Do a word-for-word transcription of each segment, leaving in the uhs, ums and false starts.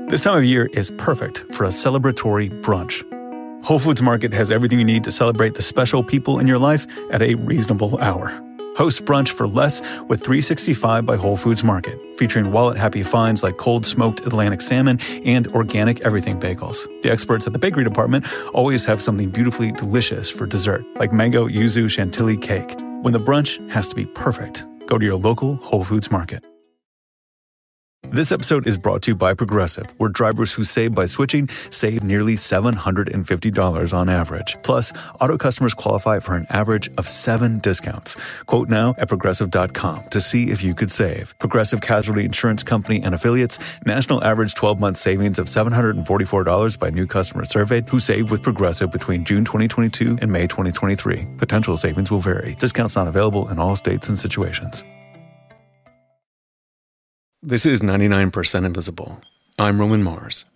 This time of year is perfect for a celebratory brunch. Whole Foods Market has everything you need to celebrate the special people in your life at a reasonable hour. Host brunch for less with three sixty-five by Whole Foods Market, featuring wallet-happy finds like cold smoked Atlantic salmon and organic everything bagels. The experts at the bakery department always have something beautifully delicious for dessert, like mango yuzu chantilly cake. When the brunch has to be perfect, go to your local Whole Foods Market. This episode is brought to you by Progressive, where drivers who save by switching save nearly seven hundred fifty dollars on average. Plus, auto customers qualify for an average of seven discounts. Quote now at Progressive dot com to see if you could save. Progressive Casualty Insurance Company and Affiliates. National average twelve-month savings of seven hundred forty-four dollars by new customers surveyed who saved with Progressive between June twenty twenty-two and May twenty twenty-three. Potential savings will vary. Discounts not available in all states and situations. This is ninety-nine percent Invisible. I'm Roman Mars.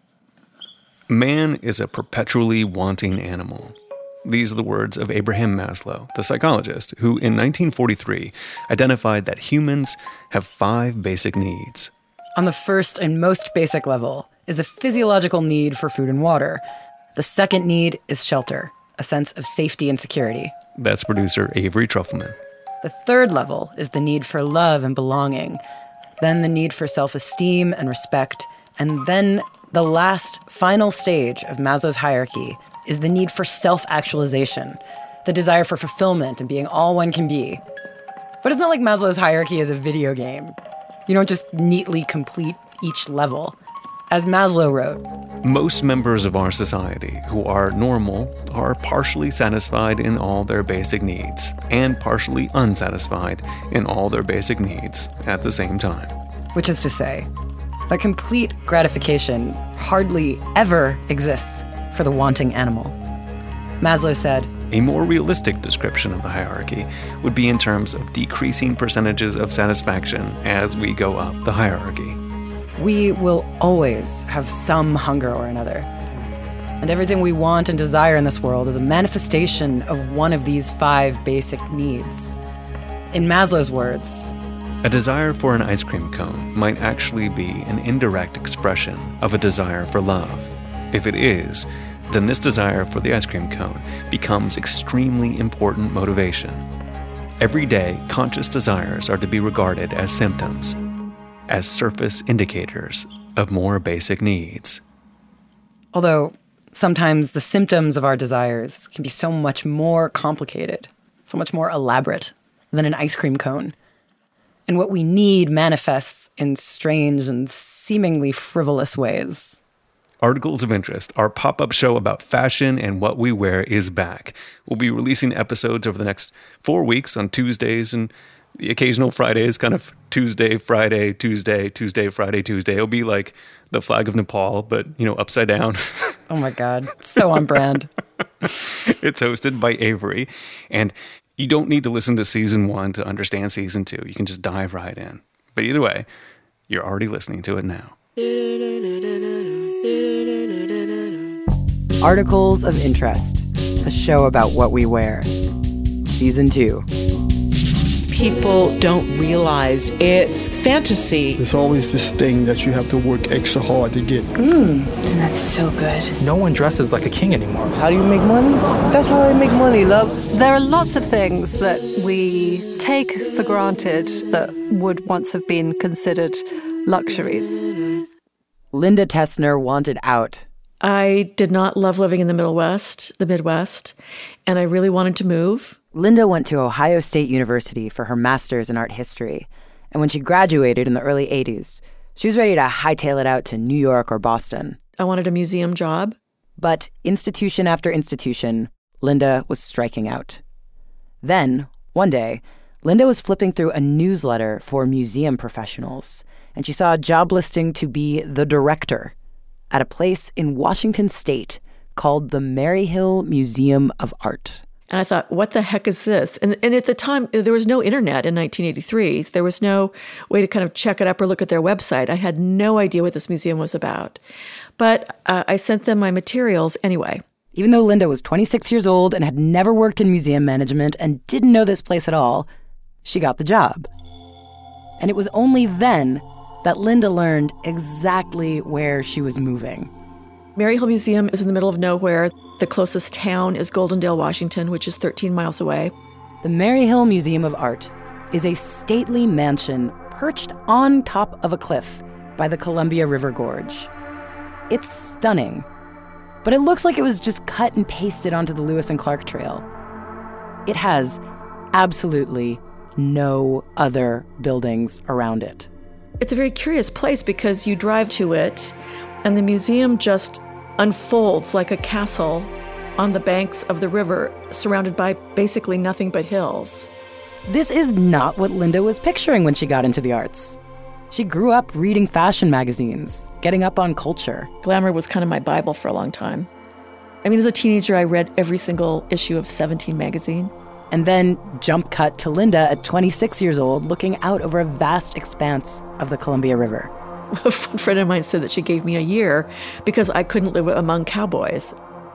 Man is a perpetually wanting animal. These are the words of Abraham Maslow, the psychologist, who in nineteen forty-three identified that humans have five basic needs. On the first and most basic level is the physiological need for food and water. The second need is shelter, a sense of safety and security. That's producer Avery Trufelman. The third level is the need for love and belonging. Then the need for self-esteem and respect. And then the last, final stage of Maslow's hierarchy is the need for self-actualization, the desire for fulfillment and being all one can be. But it's not like Maslow's hierarchy is a video game. You don't just neatly complete each level. As Maslow wrote, most members of our society who are normal are partially satisfied in all their basic needs and partially unsatisfied in all their basic needs at the same time. Which is to say, that complete gratification hardly ever exists for the wanting animal. Maslow said, a more realistic description of the hierarchy would be in terms of decreasing percentages of satisfaction as we go up the hierarchy. We will always have some hunger or another. And everything we want and desire in this world is a manifestation of one of these five basic needs. In Maslow's words, a desire for an ice cream cone might actually be an indirect expression of a desire for love. If it is, then this desire for the ice cream cone becomes extremely important motivation. Every day, conscious desires are to be regarded as symptoms, as surface indicators of more basic needs. Although sometimes the symptoms of our desires can be so much more complicated, so much more elaborate than an ice cream cone. And what we need manifests in strange and seemingly frivolous ways. Articles of Interest, our pop-up show about fashion and what we wear, is back. We'll be releasing episodes over the next four weeks on Tuesdays and the occasional Fridays, kind of Tuesday, Friday, Tuesday, Tuesday, Friday, Tuesday. It'll be like the flag of Nepal, but, you know, upside down. Oh my God. So on brand. It's hosted by Avery. And you don't need to listen to season one to understand season two. You can just dive right in. But either way, you're already listening to it now. Articles of Interest, a show about what we wear. Season two. People don't realize it's fantasy. There's always this thing that you have to work extra hard to get. Mmm, that's so good. No one dresses like a king anymore. How do you make money? That's how I make money, love. There are lots of things that we take for granted that would once have been considered luxuries. Linda Tessner wanted out. I did not love living in the Middle West, the Midwest, and I really wanted to move. Linda went to Ohio State University for her master's in art history, and when she graduated in the early eighties, she was ready to hightail it out to New York or Boston. I wanted a museum job. But institution after institution, Linda was striking out. Then, one day, Linda was flipping through a newsletter for museum professionals, and she saw a job listing to be the director at a place in Washington State called the Maryhill Museum of Art. And I thought, what the heck is this? And and at the time, there was no internet in nineteen eighty-three. There was no way to kind of check it up or look at their website. I had no idea what this museum was about. But uh, I sent them my materials anyway. Even though Linda was twenty-six years old and had never worked in museum management and didn't know this place at all, she got the job. And it was only then that Linda learned exactly where she was moving. Maryhill Museum is in the middle of nowhere. The closest town is Goldendale, Washington, which is thirteen miles away. The Maryhill Museum of Art is a stately mansion perched on top of a cliff by the Columbia River Gorge. It's stunning, but it looks like it was just cut and pasted onto the Lewis and Clark Trail. It has absolutely no other buildings around it. It's a very curious place because you drive to it and the museum just unfolds like a castle on the banks of the river, surrounded by basically nothing but hills. This is not what Linda was picturing when she got into the arts. She grew up reading fashion magazines, getting up on culture. Glamour was kind of my Bible for a long time. I mean, as a teenager, I read every single issue of Seventeen magazine. And then jump cut to Linda at twenty-six years old, looking out over a vast expanse of the Columbia River. A friend of mine said that she gave me a year because I couldn't live among cowboys.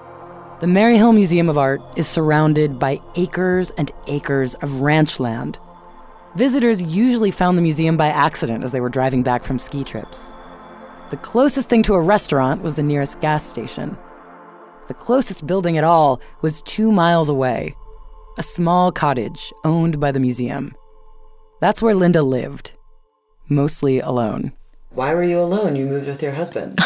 The Maryhill Museum of Art is surrounded by acres and acres of ranch land. Visitors usually found the museum by accident as they were driving back from ski trips. The closest thing to a restaurant was the nearest gas station. The closest building at all was two miles away, a small cottage owned by the museum. That's where Linda lived, mostly alone. Why were you alone? You moved with your husband.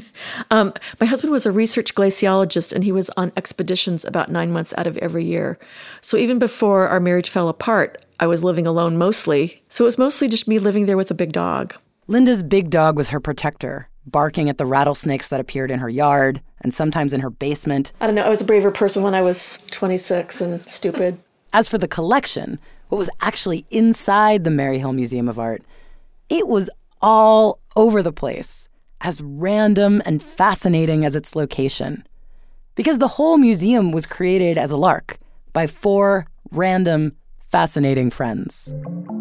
um, my husband was a research glaciologist, and he was on expeditions about nine months out of every year. So even before our marriage fell apart, I was living alone mostly. So it was mostly just me living there with a big dog. Linda's big dog was her protector, barking at the rattlesnakes that appeared in her yard and sometimes in her basement. I don't know, I was a braver person when I was twenty-six and stupid. As for the collection, what was actually inside the Maryhill Museum of Art, it was all over the place, as random and fascinating as its location. Because the whole museum was created as a lark by four random, fascinating friends.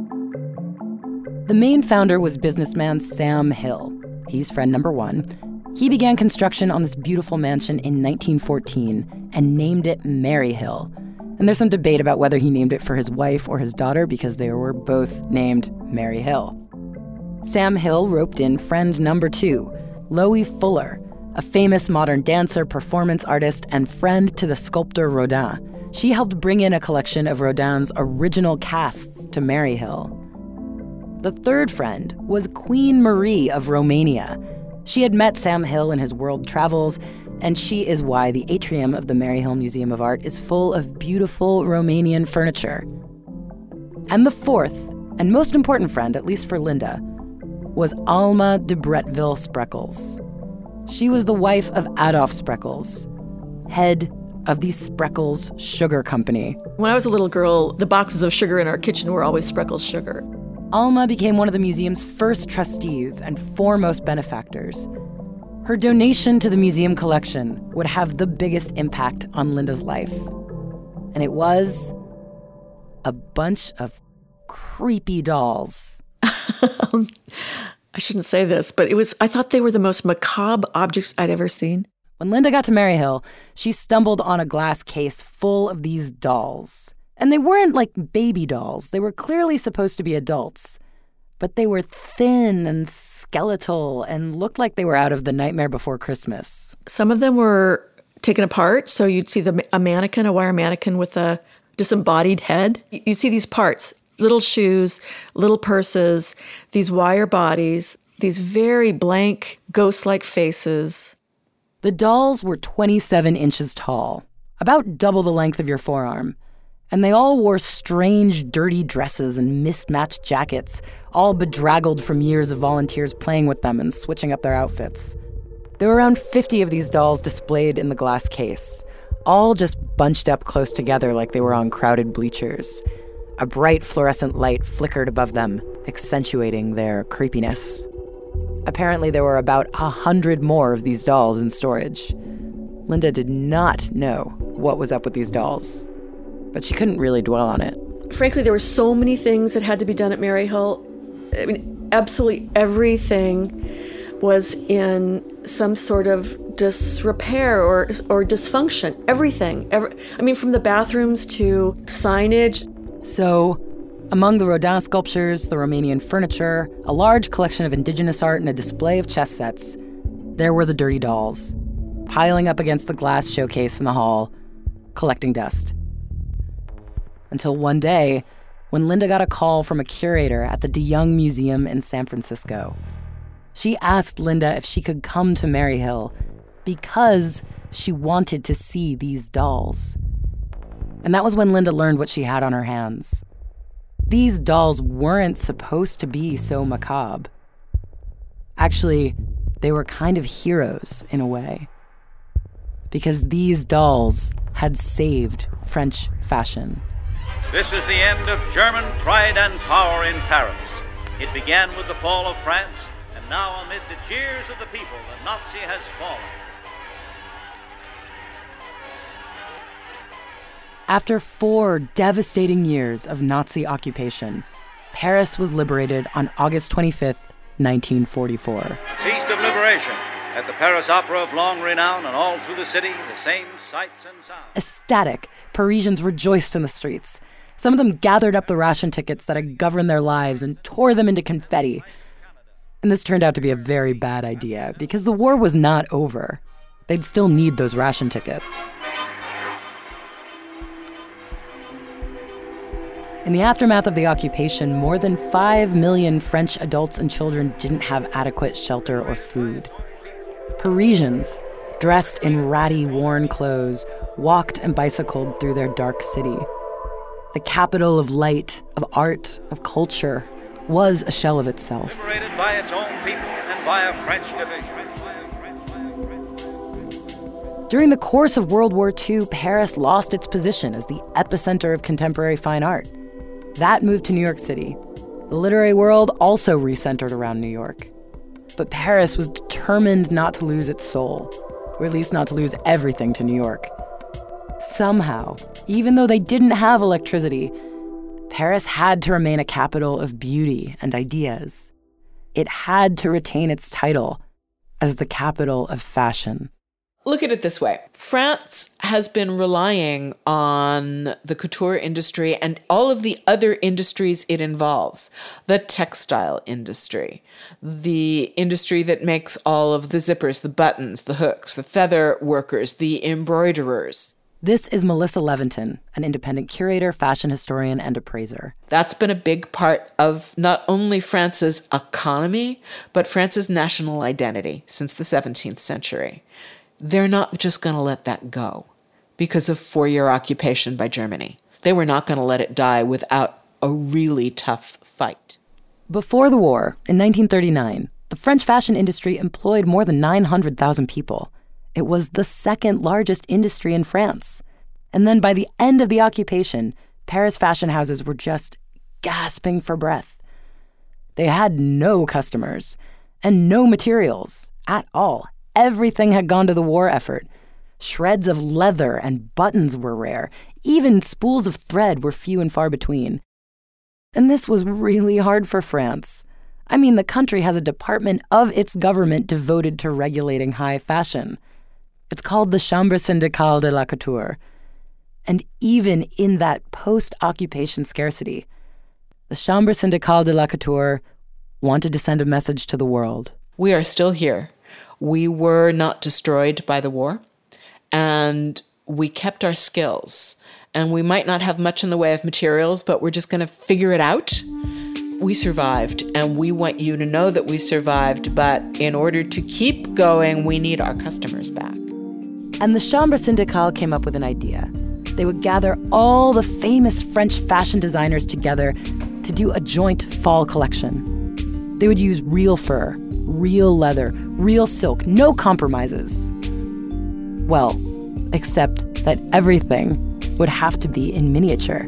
The main founder was businessman Sam Hill. He's friend number one. He began construction on this beautiful mansion in nineteen fourteen and named it Maryhill. And there's some debate about whether he named it for his wife or his daughter because they were both named Mary Hill. Sam Hill roped in friend number two, Loie Fuller, a famous modern dancer, performance artist, and friend to the sculptor Rodin. She helped bring in a collection of Rodin's original casts to Maryhill. The third friend was Queen Marie of Romania. She had met Sam Hill in his world travels, and she is why the atrium of the Maryhill Museum of Art is full of beautiful Romanian furniture. And the fourth, and most important friend, at least for Linda, was Alma de Bretteville Spreckels. She was the wife of Adolf Spreckels, head of the Spreckels Sugar Company. When I was a little girl, the boxes of sugar in our kitchen were always Spreckels sugar. Alma became one of the museum's first trustees and foremost benefactors. Her donation to the museum collection would have the biggest impact on Linda's life. And it was a bunch of creepy dolls. I shouldn't say this, but it was, I thought they were the most macabre objects I'd ever seen. When Linda got to Maryhill, she stumbled on a glass case full of these dolls. And they weren't like baby dolls. They were clearly supposed to be adults. But they were thin and skeletal and looked like they were out of The Nightmare Before Christmas. Some of them were taken apart, so you'd see the, a mannequin, a wire mannequin with a disembodied head. You'd see these parts. Little shoes, little purses, these wire bodies, these very blank, ghost-like faces. The dolls were twenty-seven inches tall, about double the length of your forearm. And they all wore strange, dirty dresses and mismatched jackets, all bedraggled from years of volunteers playing with them and switching up their outfits. There were around fifty of these dolls displayed in the glass case, all just bunched up close together like they were on crowded bleachers. A bright fluorescent light flickered above them, accentuating their creepiness. Apparently, there were about a hundred more of these dolls in storage. Linda did not know what was up with these dolls, but she couldn't really dwell on it. Frankly, there were so many things that had to be done at Maryhill. I mean, absolutely everything was in some sort of disrepair or or dysfunction. Everything. Every, I mean, from the bathrooms to signage. So, Among the Rodin sculptures, the Romanian furniture, a large collection of indigenous art, and a display of chess sets, there were the dirty dolls, piling up against the glass showcase in the hall, collecting dust. Until one day, when Linda got a call from a curator at the De Young Museum in San Francisco. She asked Linda if she could come to Maryhill because she wanted to see these dolls. And that was when Linda learned what she had on her hands. These dolls weren't supposed to be so macabre. Actually, they were kind of heroes in a way. Because these dolls had saved French fashion. This is the end of German pride and power in Paris. It began with the fall of France, and now amid the jeers of the people, the Nazi has fallen. After four devastating years of Nazi occupation, Paris was liberated on August twenty-fifth, nineteen forty-four. Feast of Liberation at the Paris Opera of long renown, and all through the city, the same sights and sounds. Ecstatic, Parisians rejoiced in the streets. Some of them gathered up the ration tickets that had governed their lives and tore them into confetti. And this turned out to be a very bad idea, because the war was not over. They'd still need those ration tickets. In the aftermath of the occupation, more than five million French adults and children didn't have adequate shelter or food. Parisians, dressed in ratty, worn clothes, walked and bicycled through their dark city. The capital of light, of art, of culture, was a shell of itself. Liberated by its own people and by a French division. During the course of World War Two, Paris lost its position as the epicenter of contemporary fine art. That moved to New York City. The literary world also recentered around New York. But Paris was determined not to lose its soul, or at least not to lose everything to New York. Somehow, even though they didn't have electricity, Paris had to remain a capital of beauty and ideas. It had to retain its title as the capital of fashion. Look at it this way. France has been relying on the couture industry and all of the other industries it involves. The textile industry, the industry that makes all of the zippers, the buttons, the hooks, the feather workers, the embroiderers. This is Melissa Leventon, an independent curator, fashion historian, and appraiser. That's been a big part of not only France's economy, but France's national identity since the seventeenth century. They're not just going to let that go because of four-year occupation by Germany. They were not going to let it die without a really tough fight. Before the war, in nineteen thirty-nine, the French fashion industry employed more than nine hundred thousand people. It was the second largest industry in France. And then by the end of the occupation, Paris fashion houses were just gasping for breath. They had no customers and no materials at all. Everything had gone to the war effort. Shreds of leather and buttons were rare. Even spools of thread were few and far between. And this was really hard for France. I mean, the country has a department of its government devoted to regulating high fashion. It's called the Chambre syndicale de la couture. And even in that post-occupation scarcity, the Chambre syndicale de la couture wanted to send a message to the world. We are still here. We were not destroyed by the war, and we kept our skills. And we might not have much in the way of materials, but we're just going to figure it out. We survived, and we want you to know that we survived, but in order to keep going, we need our customers back. And the Chambre syndicale came up with an idea. They would gather all the famous French fashion designers together to do a joint fall collection. They would use real fur, real leather, real silk, no compromises. Well, except that everything would have to be in miniature.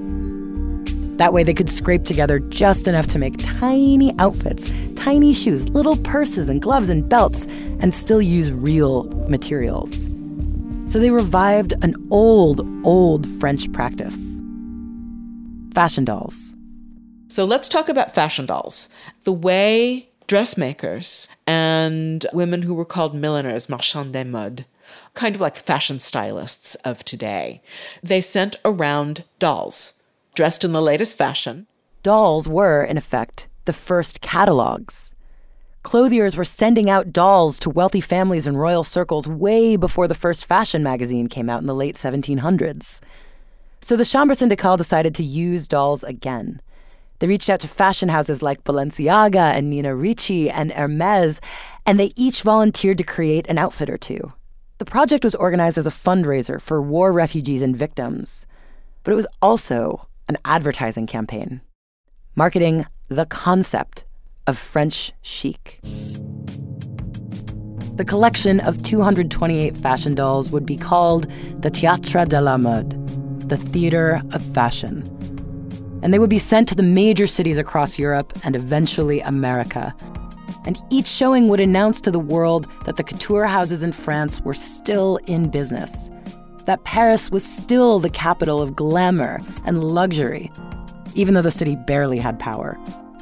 That way they could scrape together just enough to make tiny outfits, tiny shoes, little purses and gloves and belts, and still use real materials. So they revived an old, old French practice. Fashion dolls. So let's talk about fashion dolls. The way dressmakers and women who were called milliners, marchands de mode, kind of like fashion stylists of today, they sent around dolls dressed in the latest fashion Dolls were, in effect, the first catalogs. Clothiers were sending out dolls to wealthy families and royal circles way before the first fashion magazine came out in the late seventeen hundreds. So the Chambre Syndicale decided to use dolls again. They reached out to fashion houses like Balenciaga and Nina Ricci and Hermes, and they each volunteered to create an outfit or two. The project was organized as a fundraiser for war refugees and victims, but it was also an advertising campaign, marketing the concept of French chic. The collection of two hundred twenty-eight fashion dolls would be called the Théâtre de la Mode, the Theater of Fashion. And they would be sent to the major cities across Europe and eventually America. And each showing would announce to the world that the couture houses in France were still in business, that Paris was still the capital of glamour and luxury, even though the city barely had power.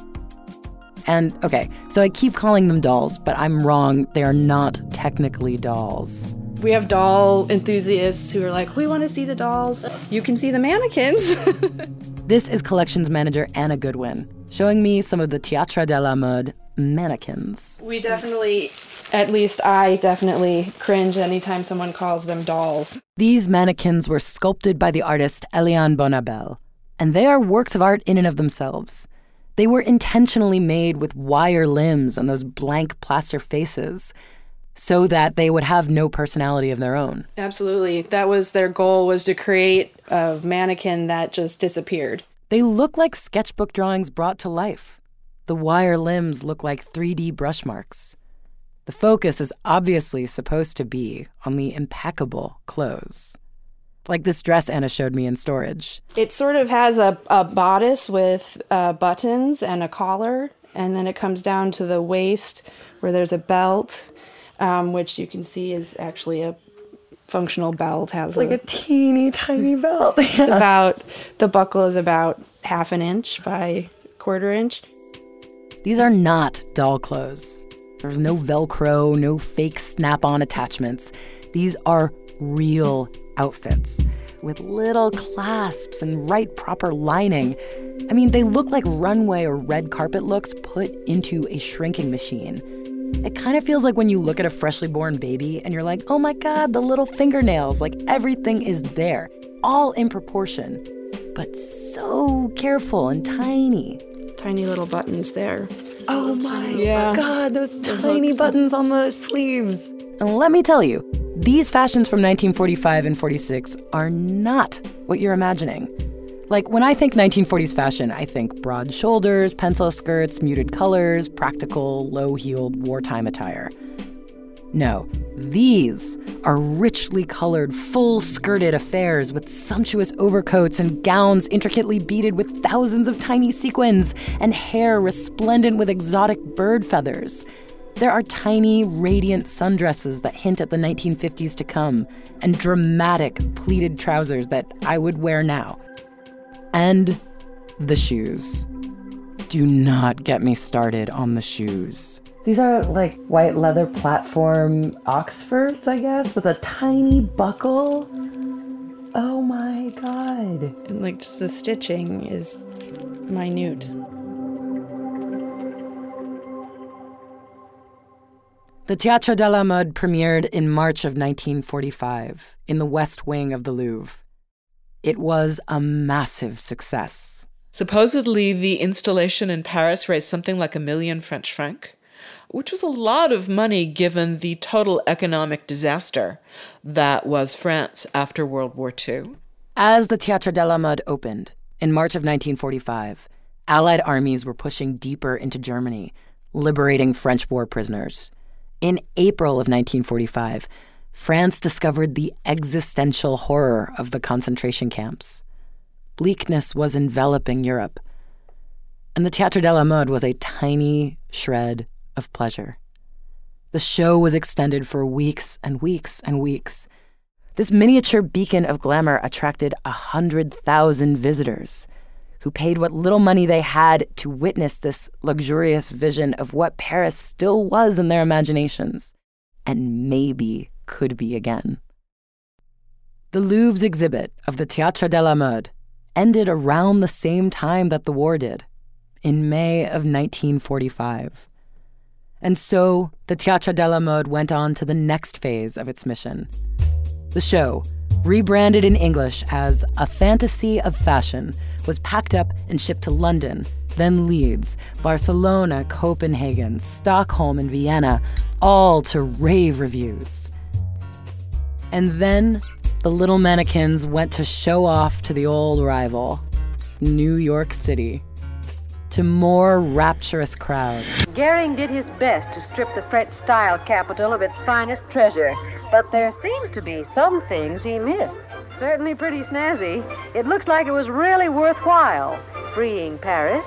And, okay, so I keep calling them dolls, but I'm wrong. They are not technically dolls. We have doll enthusiasts who are like, we want to see the dolls. You can see the mannequins. This is collections manager Anna Goodwin, showing me some of the Théâtre de la Mode mannequins. We definitely, at least I definitely cringe anytime someone calls them dolls. These mannequins were sculpted by the artist Eliane Bonabel, and they are works of art in and of themselves. They were intentionally made with wire limbs and those blank plaster faces so that they would have no personality of their own. Absolutely. That was their goal, was to create a mannequin that just disappeared. They look like sketchbook drawings brought to life. The wire limbs look like three D brush marks. The focus is obviously supposed to be on the impeccable clothes. Like this dress Anna showed me in storage. It sort of has a, a bodice with uh, buttons and a collar, and then it comes down to the waist where there's a belt, um, which you can see is actually a functional belt. Has it's like a, a teeny tiny belt. Yeah. It's about, the buckle is about half an inch by quarter inch. These are not doll clothes. There's no Velcro, no fake snap-on attachments. These are real outfits with little clasps and right proper lining. I mean, they look like runway or red carpet looks put into a shrinking machine. It kind of feels like when you look at a freshly born baby and you're like, oh my God, the little fingernails, like everything is there, all in proportion, but so careful and tiny. Tiny little buttons there. Oh my yeah. God, those tiny buttons on the sleeves. And let me tell you, these fashions from nineteen forty-five and forty-six are not what you're imagining. Like, when I think nineteen forties fashion, I think broad shoulders, pencil skirts, muted colors, practical, low-heeled wartime attire. No, these are richly colored, full-skirted affairs with sumptuous overcoats and gowns intricately beaded with thousands of tiny sequins and hair resplendent with exotic bird feathers. There are tiny, radiant sundresses that hint at the nineteen fifties to come, and dramatic pleated trousers that I would wear now. And the shoes. Do not get me started on the shoes. These are like white leather platform Oxfords, I guess, with a tiny buckle. Oh my God. And like just the stitching is minute. The Théâtre de la Mode premiered in March of nineteen forty-five in the West Wing of the Louvre. It was a massive success. Supposedly, the installation in Paris raised something like a million French francs, which was a lot of money given the total economic disaster that was France after World War Two. As the Théâtre de la Mode opened in March of nineteen forty-five, Allied armies were pushing deeper into Germany, liberating French war prisoners. In April of nineteen forty-five, France discovered the existential horror of the concentration camps. Bleakness was enveloping Europe, and the Théâtre de la Mode was a tiny shred of pleasure. The show was extended for weeks and weeks and weeks. This miniature beacon of glamour attracted one hundred thousand visitors who paid what little money they had to witness this luxurious vision of what Paris still was in their imaginations, and maybe could be again. The Louvre's exhibit of the Théâtre de la Mode ended around the same time that the war did, in May of nineteen forty-five. And so the Théâtre de la Mode went on to the next phase of its mission. The show, rebranded in English as A Fantasy of Fashion, was packed up and shipped to London, then Leeds, Barcelona, Copenhagen, Stockholm, and Vienna, all to rave reviews. And then the little mannequins went to show off to the old rival, New York City, to more rapturous crowds. Gehring did his best to strip the French style capital of its finest treasure, but there seems to be some things he missed. Certainly pretty snazzy. It looks like it was really worthwhile, freeing Paris.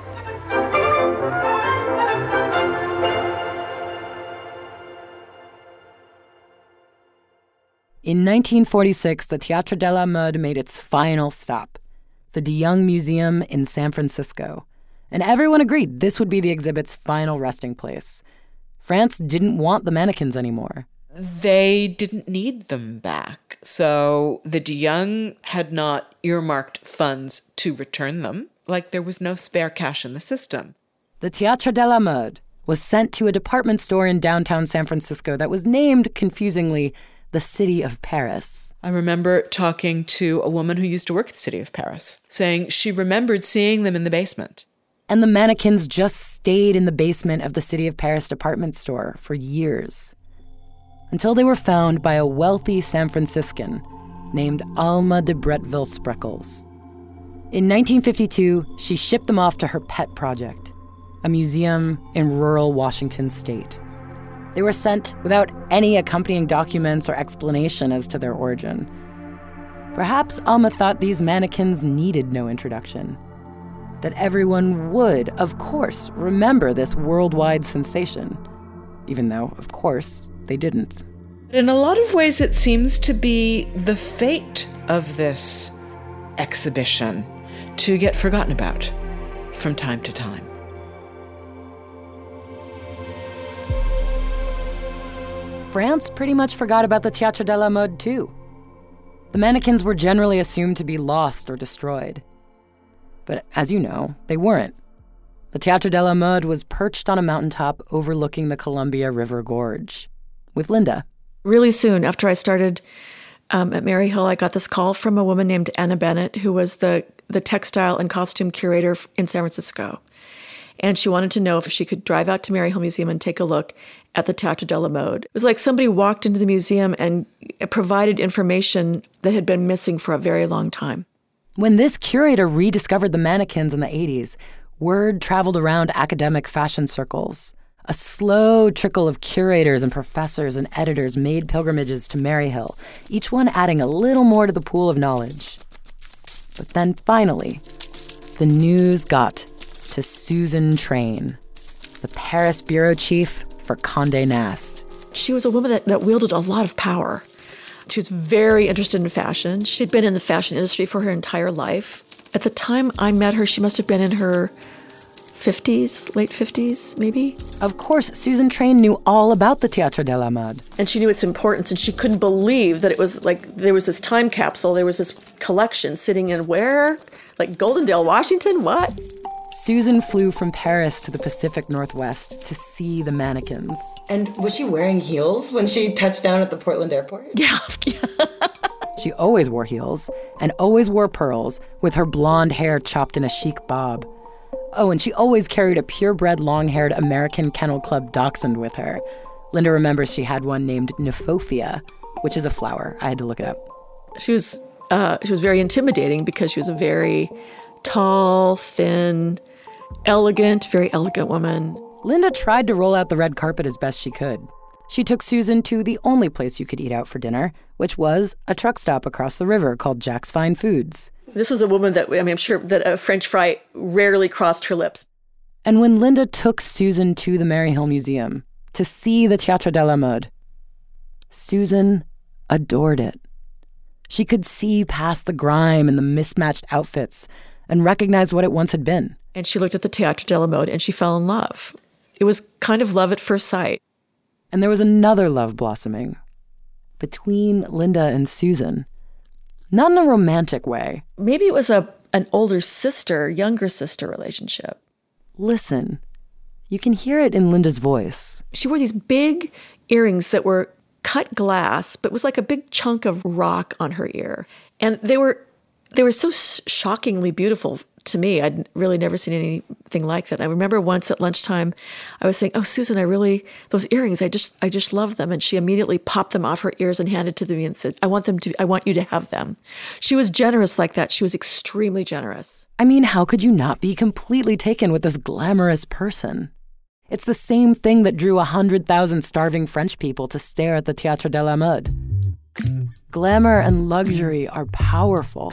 In nineteen forty-six, the Théâtre de la Mode made its final stop, the De Young Museum in San Francisco. And everyone agreed this would be the exhibit's final resting place. France didn't want the mannequins anymore. They didn't need them back. So the De Young had not earmarked funds to return them, like there was no spare cash in the system. The Théâtre de la Mode was sent to a department store in downtown San Francisco that was named, confusingly, the City of Paris. I remember talking to a woman who used to work at the City of Paris, saying she remembered seeing them in the basement. And the mannequins just stayed in the basement of the City of Paris department store for years, until they were found by a wealthy San Franciscan named Alma de Bretteville-Spreckels. In nineteen fifty-two, she shipped them off to her pet project, a museum in rural Washington state. They were sent without any accompanying documents or explanation as to their origin. Perhaps Alma thought these mannequins needed no introduction, that everyone would, of course, remember this worldwide sensation, even though, of course, they didn't. In a lot of ways, it seems to be the fate of this exhibition to get forgotten about from time to time. France pretty much forgot about the Théâtre de la Mode, too. The mannequins were generally assumed to be lost or destroyed. But as you know, they weren't. The Théâtre de la Mode was perched on a mountaintop overlooking the Columbia River Gorge, with Linda. Really soon after I started um, at Maryhill, I got this call from a woman named Anna Bennett, who was the, the textile and costume curator in San Francisco. And she wanted to know if she could drive out to Maryhill Museum and take a look at the Théâtre de la Mode. It was like somebody walked into the museum and provided information that had been missing for a very long time. When this curator rediscovered the mannequins in the eighties, word traveled around academic fashion circles. A slow trickle of curators and professors and editors made pilgrimages to Maryhill, each one adding a little more to the pool of knowledge. But then finally, the news got to Susan Train, the Paris bureau chief for Condé Nast. She was a woman that, that wielded a lot of power. She was very interested in fashion. She'd been in the fashion industry for her entire life. At the time I met her, she must have been in her fifties, late fifties, maybe. Of course, Susan Train knew all about the Théâtre de la Mode. And she knew its importance, and she couldn't believe that it was like there was this time capsule, there was this collection sitting in where? Like Goldendale, Washington? What? Susan flew from Paris to the Pacific Northwest to see the mannequins. And was she wearing heels when she touched down at the Portland airport? Yeah. She always wore heels and always wore pearls, with her blonde hair chopped in a chic bob. Oh, and she always carried a purebred long-haired American Kennel Club dachshund with her. Linda remembers she had one named Nephofia, which is a flower. I had to look it up. She was uh, she was very intimidating because she was a very tall, thin, elegant, very elegant woman. Linda tried to roll out the red carpet as best she could. She took Susan to the only place you could eat out for dinner, which was a truck stop across the river called Jack's Fine Foods. This was a woman that, I mean, I'm sure that a French fry rarely crossed her lips. And when Linda took Susan to the Maryhill Museum to see the Théâtre de la Mode, Susan adored it. She could see past the grime and the mismatched outfits and recognize what it once had been. And she looked at the Théâtre de la Mode and she fell in love. It was kind of love at first sight. And there was another love blossoming between Linda and Susan. Not in a romantic way. Maybe it was a an older sister, younger sister relationship. Listen. You can hear it in Linda's voice. She wore these big earrings that were cut glass, but it was like a big chunk of rock on her ear. And they were they were so shockingly beautiful to me. I'd really never seen anything like that. I remember once at lunchtime, I was saying, "Oh, Susan, I really, those earrings, I just I just love them." And she immediately popped them off her ears and handed to me and said, "I want them to, I want you to have them." She was generous like that. She was extremely generous. I mean, how could you not be completely taken with this glamorous person? It's the same thing that drew one hundred thousand starving French people to stare at the Théâtre de la Mode. Glamour and luxury are powerful.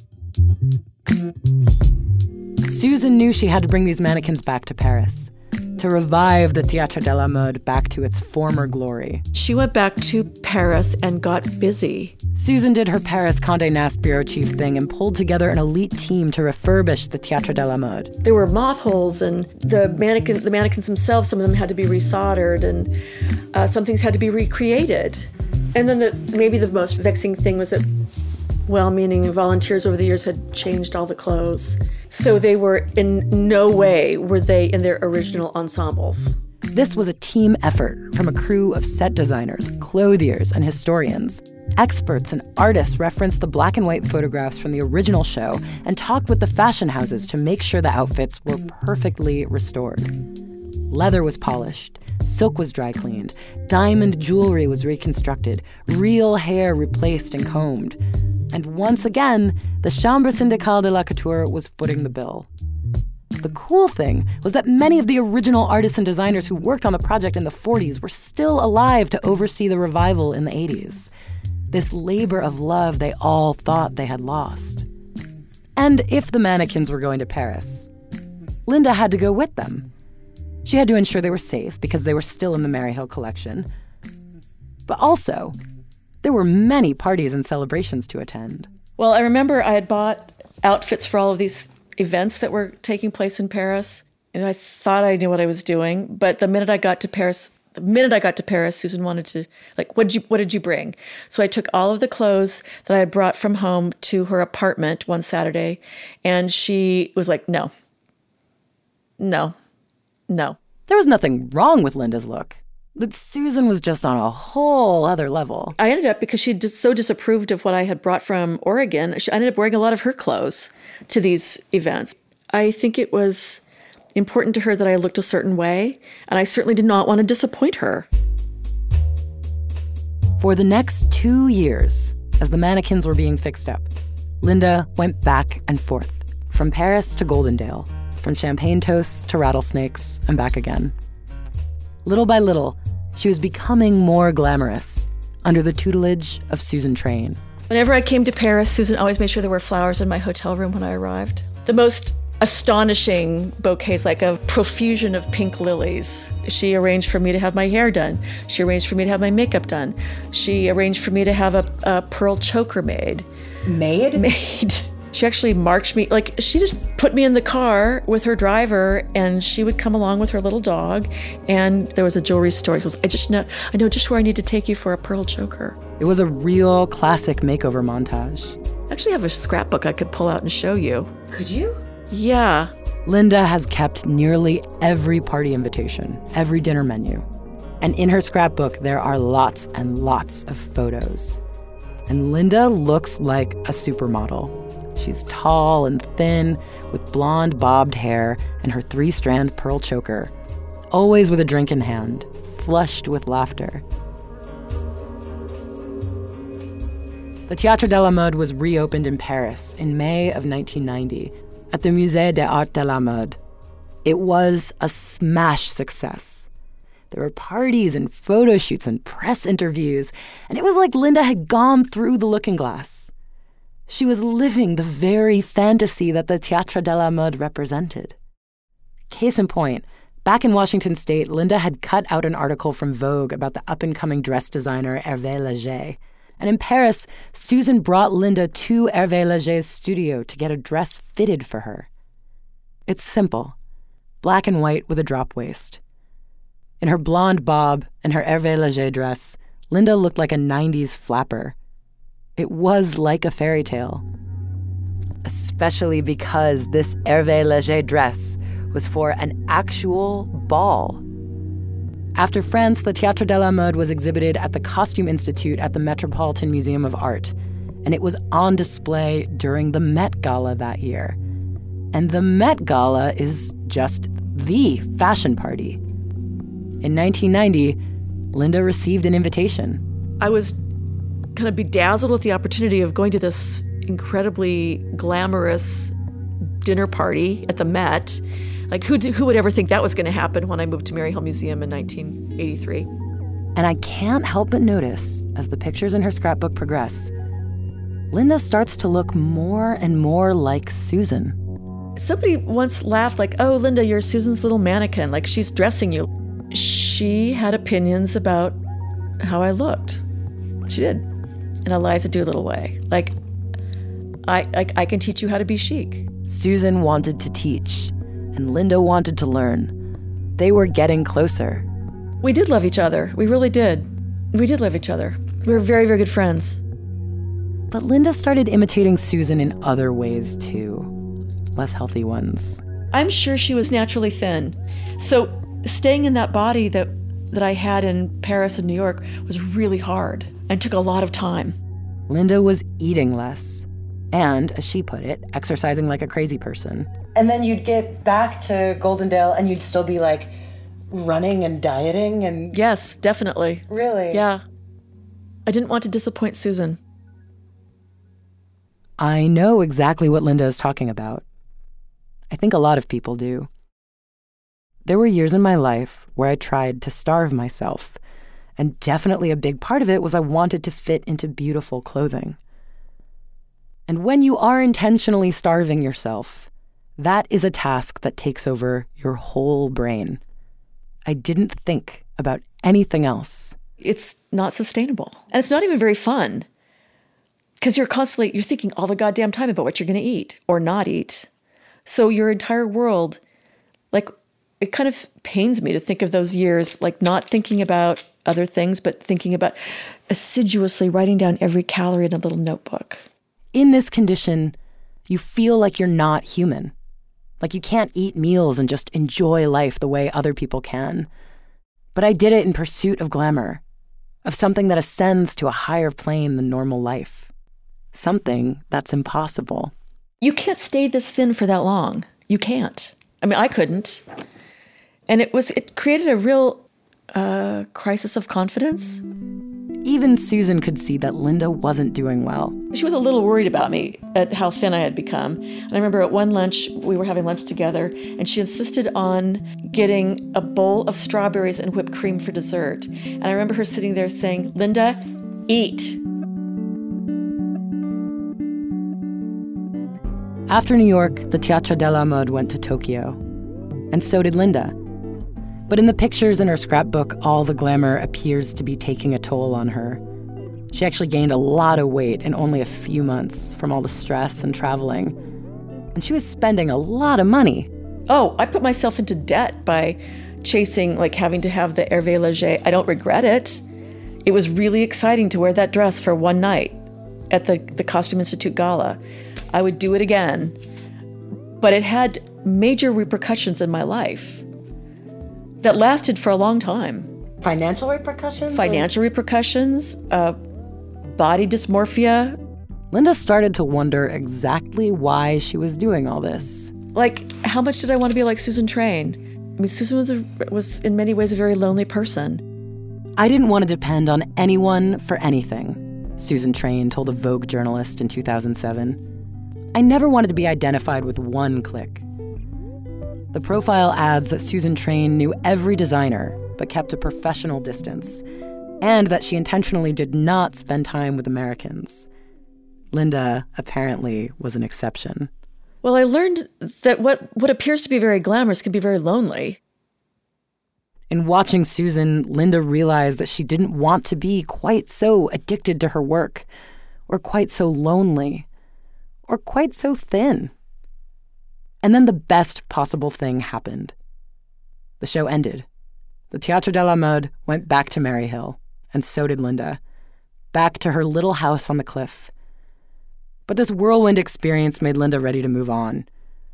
Susan knew she had to bring these mannequins back to Paris, to revive the Théâtre de la Mode back to its former glory. She went back to Paris and got busy. Susan did her Paris Condé Nast bureau chief thing and pulled together an elite team to refurbish the Théâtre de la Mode. There were moth holes, and the mannequins, the mannequins themselves, some of them had to be resoldered, and uh, some things had to be recreated. And then the, maybe the most vexing thing was that well-meaning volunteers over the years had changed all the clothes. So they were in no way were they in their original ensembles. This was a team effort from a crew of set designers, clothiers, and historians. Experts and artists referenced the black and white photographs from the original show and talked with the fashion houses to make sure the outfits were perfectly restored. Leather was polished, silk was dry cleaned, diamond jewelry was reconstructed, real hair replaced and combed. And once again, the Chambre Syndicale de la Couture was footing the bill. The cool thing was that many of the original artists and designers who worked on the project in the forties were still alive to oversee the revival in the eighties. This labor of love they all thought they had lost. And if the mannequins were going to Paris, Linda had to go with them. She had to ensure they were safe because they were still in the Maryhill collection. But also, there were many parties and celebrations to attend. Well, I remember I had bought outfits for all of these events that were taking place in Paris, and I thought I knew what I was doing. But the minute I got to Paris, the minute I got to Paris, Susan wanted to, like, what did you, what did you bring? So I took all of the clothes that I had brought from home to her apartment one Saturday, and she was like, no, no, no. There was nothing wrong with Linda's look. But Susan was just on a whole other level. I ended up, because she just so disapproved of what I had brought from Oregon, I ended up wearing a lot of her clothes to these events. I think it was important to her that I looked a certain way, and I certainly did not want to disappoint her. For the next two years, as the mannequins were being fixed up, Linda went back and forth, from Paris to Goldendale, from champagne toasts to rattlesnakes, and back again. Little by little, she was becoming more glamorous under the tutelage of Susan Train. Whenever I came to Paris, Susan always made sure there were flowers in my hotel room when I arrived. The most astonishing bouquets, like a profusion of pink lilies. She arranged for me to have my hair done. She arranged for me to have my makeup done. She arranged for me to have a, a pearl choker made. Made? Made. She actually marched me, like, she just put me in the car with her driver, and she would come along with her little dog, and there was a jewelry store. She goes, I just know, I know just where I need to take you for a pearl choker. It was a real classic makeover montage. I actually have a scrapbook I could pull out and show you. Could you? Yeah. Linda has kept nearly every party invitation, every dinner menu. And in her scrapbook, there are lots and lots of photos. And Linda looks like a supermodel. She's tall and thin, with blonde bobbed hair and her three-strand pearl choker, always with a drink in hand, flushed with laughter. The Théâtre de la Mode was reopened in Paris in May of nineteen ninety at the Musée des Arts de la Mode. It was a smash success. There were parties and photo shoots and press interviews, and it was like Linda had gone through the looking glass. She was living the very fantasy that the Théâtre de la Mode represented. Case in point, back in Washington State, Linda had cut out an article from Vogue about the up-and-coming dress designer Hervé Leger. And in Paris, Susan brought Linda to Hervé Leger's studio to get a dress fitted for her. It's simple, black and white with a drop waist. In her blonde bob and her Hervé Leger dress, Linda looked like a nineties flapper. It was like a fairy tale. Especially because this Hervé Leger dress was for an actual ball. After France, the Théâtre de la Mode was exhibited at the Costume Institute at the Metropolitan Museum of Art, and it was on display during the Met Gala that year. And the Met Gala is just the fashion party. In nineteen ninety, Linda received an invitation. I was kind of bedazzled with the opportunity of going to this incredibly glamorous dinner party at the Met. Like, who who would ever think that was going to happen when I moved to Maryhill Museum in nineteen eighty-three? And I can't help but notice, as the pictures in her scrapbook progress, Linda starts to look more and more like Susan. Somebody once laughed like, oh, Linda, you're Susan's little mannequin, like she's dressing you. She had opinions about how I looked. She did. In Eliza Doolittle way. Like, I, I, I can teach you how to be chic. Susan wanted to teach, and Linda wanted to learn. They were getting closer. We did love each other. We really did. We did love each other. We were very, very good friends. But Linda started imitating Susan in other ways, too. Less healthy ones. I'm sure she was naturally thin. So staying in that body that, that I had in Paris and New York was really hard and took a lot of time. Linda was eating less. And, as she put it, exercising like a crazy person. And then you'd get back to Goldendale and you'd still be like running and dieting and... Yes, definitely. Really? Yeah. I didn't want to disappoint Susan. I know exactly what Linda is talking about. I think a lot of people do. There were years in my life where I tried to starve myself, and definitely a big part of it was I wanted to fit into beautiful clothing. And when you are intentionally starving yourself, that is a task that takes over your whole brain. I didn't think about anything else. It's not sustainable. And it's not even very fun. Because you're constantly, you're thinking all the goddamn time about what you're going to eat or not eat. So your entire world, like, it kind of pains me to think of those years, like not thinking about other things, but thinking about assiduously writing down every calorie in a little notebook. In this condition, you feel like you're not human. Like you can't eat meals and just enjoy life the way other people can. But I did it in pursuit of glamour, of something that ascends to a higher plane than normal life. Something that's impossible. You can't stay this thin for that long. You can't. I mean, I couldn't. And it was, it created a real uh, crisis of confidence. Even Susan could see that Linda wasn't doing well. She was a little worried about me at how thin I had become. And I remember at one lunch, we were having lunch together, and she insisted on getting a bowl of strawberries and whipped cream for dessert. And I remember her sitting there saying, Linda, eat. After New York, the Théâtre de la Mode went to Tokyo. And so did Linda. But in the pictures in her scrapbook, all the glamour appears to be taking a toll on her. She actually gained a lot of weight in only a few months from all the stress and traveling. And she was spending a lot of money. Oh, I put myself into debt by chasing, like having to have the Hervé Leger. I don't regret it. It was really exciting to wear that dress for one night at the, the Costume Institute Gala. I would do it again. But it had major repercussions in my life that lasted for a long time. Financial repercussions? Financial or? repercussions, uh, body dysmorphia. Linda started to wonder exactly why she was doing all this. Like, how much did I want to be like Susan Train? I mean, Susan was, a, was in many ways a very lonely person. I didn't want to depend on anyone for anything, Susan Train told a Vogue journalist in two thousand seven. I never wanted to be identified with one clique. The profile adds that Susan Train knew every designer, but kept a professional distance, and that she intentionally did not spend time with Americans. Linda, apparently, was an exception. Well, I learned that what, what appears to be very glamorous can be very lonely. In watching Susan, Linda realized that she didn't want to be quite so addicted to her work, or quite so lonely, or quite so thin. And then the best possible thing happened. The show ended. The Théâtre de la Mode went back to Maryhill, and so did Linda, back to her little house on the cliff. But this whirlwind experience made Linda ready to move on.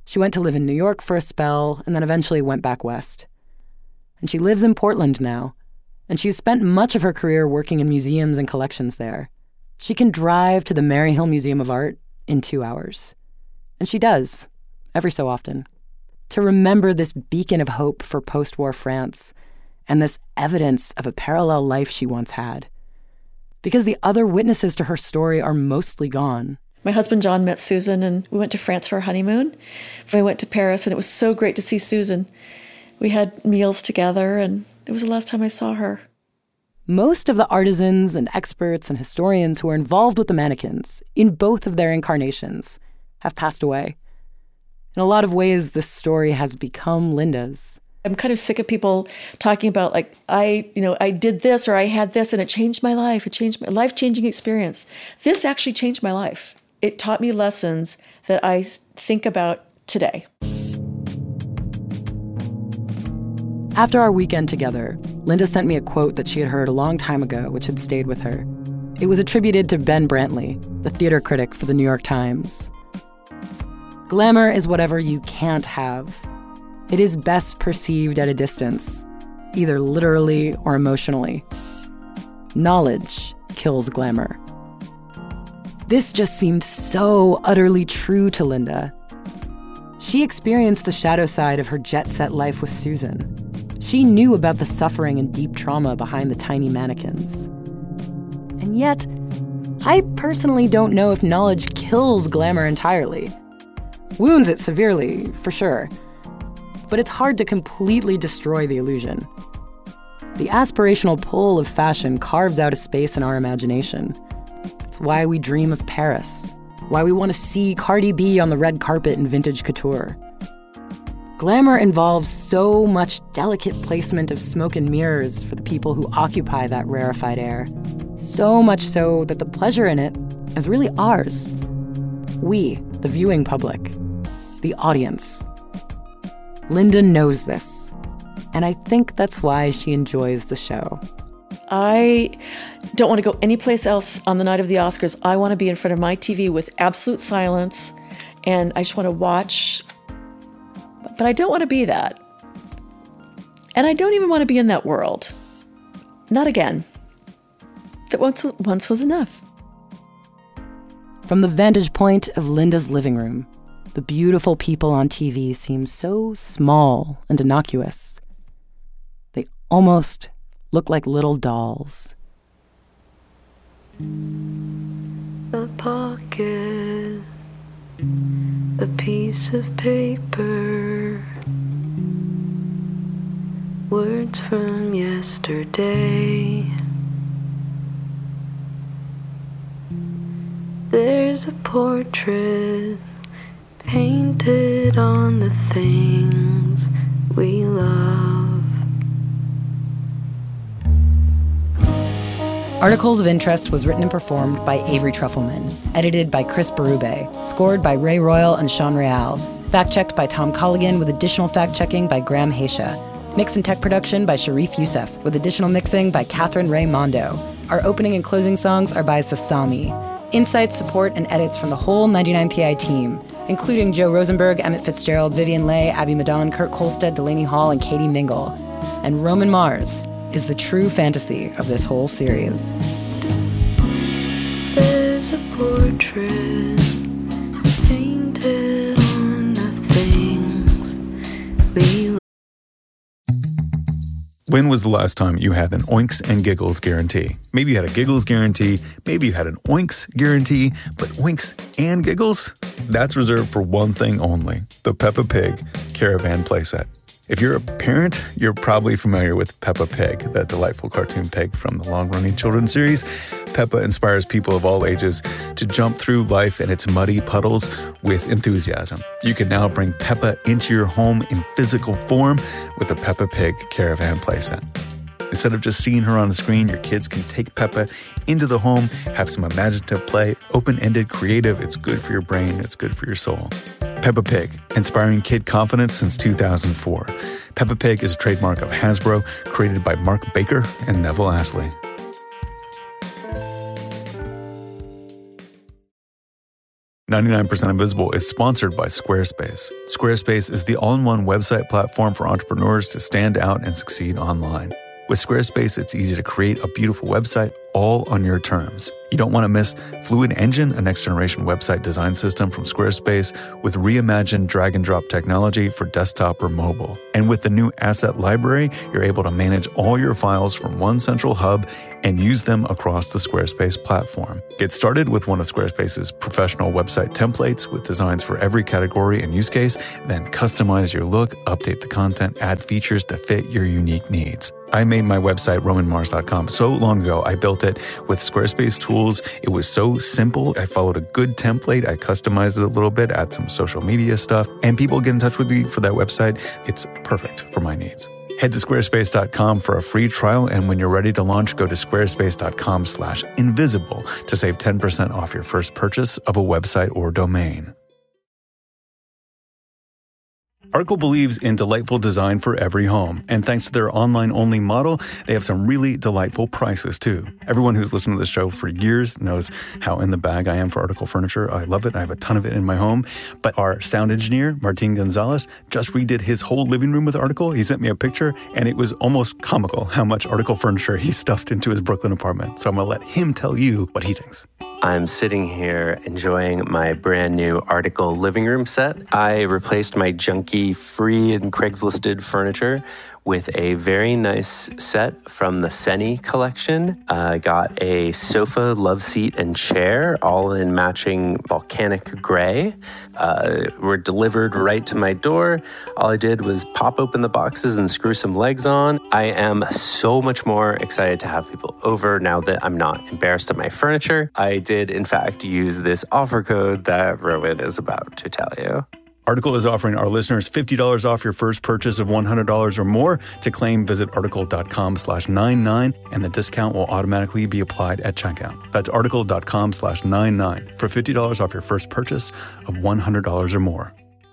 She went to live in New York for a spell and then eventually went back west. And she lives in Portland now, and she's spent much of her career working in museums and collections there. She can drive to the Maryhill Museum of Art in two hours. And she does, every so often, to remember this beacon of hope for post-war France and this evidence of a parallel life she once had. Because the other witnesses to her story are mostly gone. My husband John met Susan, and we went to France for our honeymoon. We went to Paris, and it was so great to see Susan. We had meals together, and it was the last time I saw her. Most of the artisans and experts and historians who are involved with the mannequins, in both of their incarnations, have passed away. In a lot of ways, this story has become Linda's. I'm kind of sick of people talking about, like, I, you know, I did this or I had this and it changed my life. It changed my life-changing experience. This actually changed my life. It taught me lessons that I think about today. After our weekend together, Linda sent me a quote that she had heard a long time ago, which had stayed with her. It was attributed to Ben Brantley, the theater critic for the New York Times. Glamour is whatever you can't have. It is best perceived at a distance, either literally or emotionally. Knowledge kills glamour. This just seemed so utterly true to Linda. She experienced the shadow side of her jet-set life with Susan. She knew about the suffering and deep trauma behind the tiny mannequins. And yet, I personally don't know if knowledge kills glamour entirely. Wounds it severely, for sure. But it's hard to completely destroy the illusion. The aspirational pull of fashion carves out a space in our imagination. It's why we dream of Paris, why we want to see Cardi B on the red carpet in vintage couture. Glamour involves so much delicate placement of smoke and mirrors for the people who occupy that rarefied air. So much so that the pleasure in it is really ours. We, the viewing public, the audience. Linda knows this, and I think that's why she enjoys the show. I don't want to go anyplace else on the night of the Oscars. I want to be in front of my T V with absolute silence, and I just want to watch. But I don't want to be that. And I don't even want to be in that world. Not again. That once, once was enough. From the vantage point of Linda's living room, the beautiful people on T V seem so small and innocuous. They almost look like little dolls. A pocket, a piece of paper, words from yesterday. There's a portrait painted on the things we love. Articles of Interest was written and performed by Avery Trufelman, edited by Chris Berube, scored by Ray Royal and Sean Real, fact-checked by Tom Colligan with additional fact-checking by Graham Haysha, mix and tech production by Sharif Youssef with additional mixing by Catherine Ray Mondo. Our opening and closing songs are by Sasami. Insights, support, and edits from the whole ninety-nine P I team, including Joe Rosenberg, Emmett Fitzgerald, Vivian Leigh, Abby Madan, Kurt Kolstad, Delaney Hall, and Katie Mingle. And Roman Mars is the true fantasy of this whole series. There's a portrait painted on the things we love. When was the last time you had an Oinks and Giggles guarantee? Maybe you had a Giggles guarantee, maybe you had an Oinks guarantee, but Oinks and Giggles? That's reserved for one thing only, the Peppa Pig Caravan Playset. If you're a parent, you're probably familiar with Peppa Pig, that delightful cartoon pig from the long-running children's series. Peppa inspires people of all ages to jump through life and its muddy puddles with enthusiasm. You can now bring Peppa into your home in physical form with the Peppa Pig Caravan Playset. Instead of just seeing her on the screen, your kids can take Peppa into the home, have some imaginative play, open-ended, creative. It's good for your brain. It's good for your soul. Peppa Pig, inspiring kid confidence since two thousand four. Peppa Pig is a trademark of Hasbro, created by Mark Baker and Neville Astley. ninety-nine percent Invisible is sponsored by Squarespace. Squarespace is the all-in-one website platform for entrepreneurs to stand out and succeed online. With Squarespace, it's easy to create a beautiful website all on your terms. You don't want to miss Fluid Engine, a next-generation website design system from Squarespace with reimagined drag-and-drop technology for desktop or mobile. And with the new Asset Library, you're able to manage all your files from one central hub and use them across the Squarespace platform. Get started with one of Squarespace's professional website templates with designs for every category and use case, then customize your look, update the content, add features to fit your unique needs. I made my website, roman mars dot com, so long ago. I built it with Squarespace tools. It was so simple. I followed a good template. I customized it a little bit, add some social media stuff, and people get in touch with me for that website. It's perfect for my needs. Head to squarespace dot com for a free trial, and when you're ready to launch, go to squarespace dot com slash invisible to save ten percent off your first purchase of a website or domain. Article believes in delightful design for every home, and thanks to their online-only model, they have some really delightful prices, too. Everyone who's listened to this show for years knows how in the bag I am for Article furniture. I love it. I have a ton of it in my home. But our sound engineer, Martin Gonzalez, just redid his whole living room with Article. He sent me a picture, and it was almost comical how much Article furniture he stuffed into his Brooklyn apartment. So I'm going to let him tell you what he thinks. I'm sitting here enjoying my brand new Article living room set. I replaced my junky free and Craigslisted furniture with a very nice set from the Seni collection. I uh, got a sofa, love seat, and chair, all in matching volcanic gray. Uh, were delivered right to my door. All I did was pop open the boxes and screw some legs on. I am so much more excited to have people over now that I'm not embarrassed of my furniture. I did, in fact, use this offer code that Rowan is about to tell you. Article is offering our listeners fifty dollars off your first purchase of one hundred dollars or more. To claim, visit article dot com slash ninety-nine, and the discount will automatically be applied at checkout. That's article dot com slash ninety-nine for fifty dollars off your first purchase of one hundred dollars or more.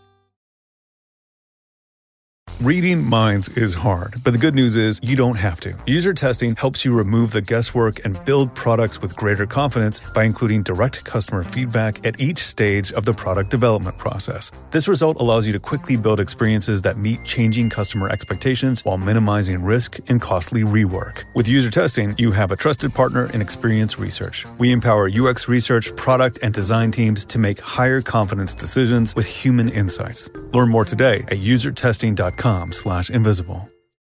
Reading minds is hard, but the good news is you don't have to. User testing helps you remove the guesswork and build products with greater confidence by including direct customer feedback at each stage of the product development process. This result allows you to quickly build experiences that meet changing customer expectations while minimizing risk and costly rework. With user testing, you have a trusted partner in Experience Research. We empower U X research, product, and design teams to make higher confidence decisions with human insights. Learn more today at user testing dot com slash invisible.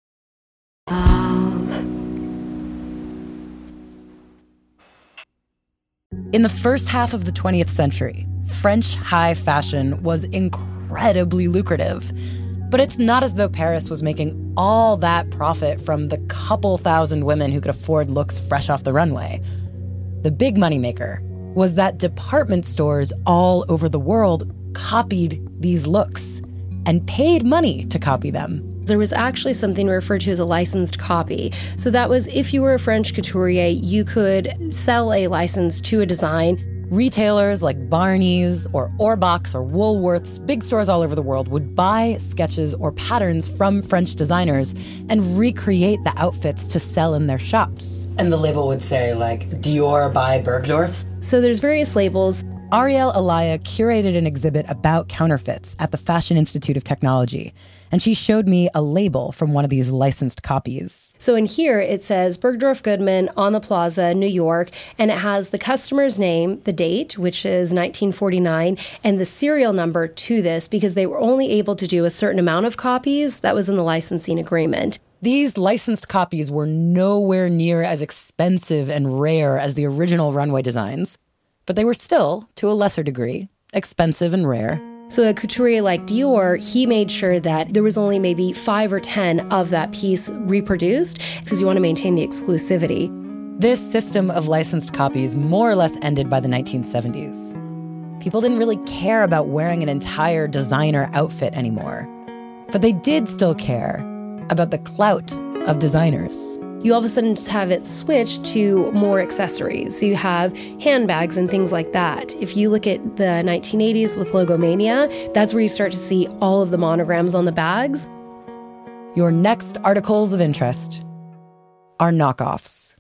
In the first half of the twentieth century, French high fashion was incredibly lucrative. But it's not as though Paris was making all that profit from the couple thousand women who could afford looks fresh off the runway. The big moneymaker was that department stores all over the world copied these looks and paid money to copy them. There was actually something referred to as a licensed copy. So that was if you were a French couturier, you could sell a license to a design. Retailers like Barney's or Orbach or Woolworths, big stores all over the world, would buy sketches or patterns from French designers and recreate the outfits to sell in their shops. And the label would say, like, Dior by Bergdorf. So there's various labels. Ariel Alaya curated an exhibit about counterfeits at the Fashion Institute of Technology, and she showed me a label from one of these licensed copies. So in here, it says Bergdorf Goodman on the Plaza, New York, and it has the customer's name, the date, which is nineteen forty-nine, and the serial number to this, because they were only able to do a certain amount of copies. That was in the licensing agreement. These licensed copies were nowhere near as expensive and rare as the original runway designs, but they were still, to a lesser degree, expensive and rare. So a couturier like Dior, he made sure that there was only maybe five or ten of that piece reproduced because you want to maintain the exclusivity. This system of licensed copies more or less ended by the nineteen seventies. People didn't really care about wearing an entire designer outfit anymore, but they did still care about the clout of designers. You all of a sudden have it switched to more accessories. So you have handbags and things like that. If you look at the nineteen eighties with Logomania, that's where you start to see all of the monograms on the bags. Your next articles of interest are knockoffs.